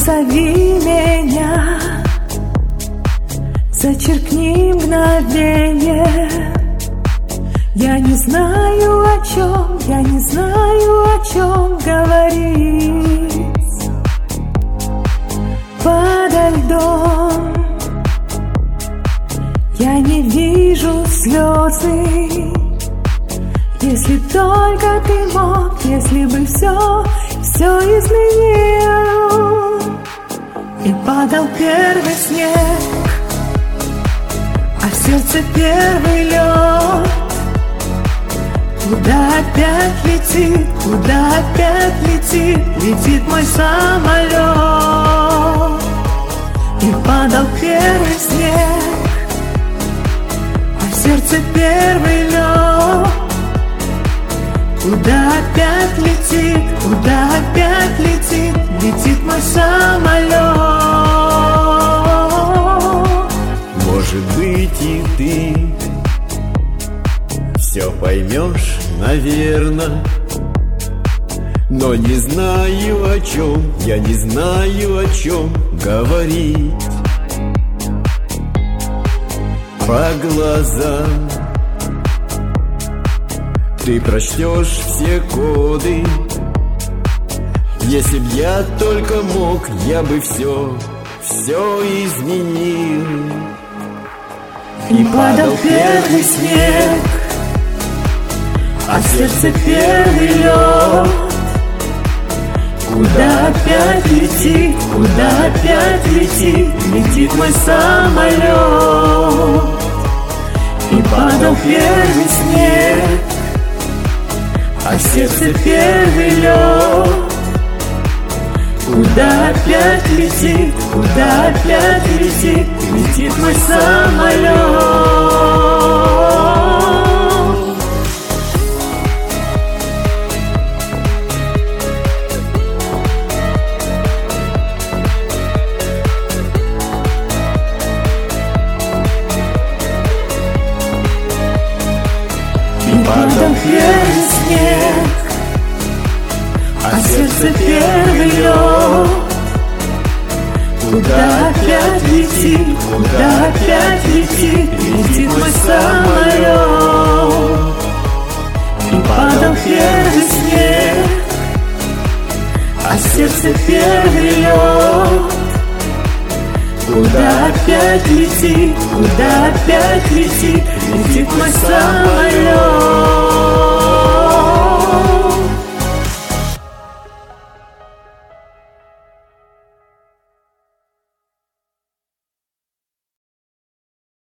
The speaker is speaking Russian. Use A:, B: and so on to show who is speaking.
A: Позови меня, зачеркни мгновение. Я не знаю о чем, я не знаю о чем говорить. Подо льдом я не вижу слезы. Если только ты мог, если бы все изменил. И падал первый снег, а в сердце первый лед. Куда опять летит, куда опять летит мой самолет. И падал первый снег, а в сердце первый лед. Куда опять летит, куда опять летит мой самолет.
B: Может быть, и ты все поймешь, наверно, но не знаю о чем, я не знаю о чем говорить. По глазам ты прочтешь все коды. Если б я только мог, я бы все изменил.
A: И падал первый снег, а в сердце первый лед. Куда опять летит, куда опять летит мой самолет. И падал первый снег, а в сердце первый лед. Куда опять летит, куда опять летит мой самолет. И падал первый снег, а в сердце первый лед. Куда опять летит, куда опять летит мой самолет. И падал первый снег, а в сердце первый лед. Куда опять летит, куда опять летит мой самолет.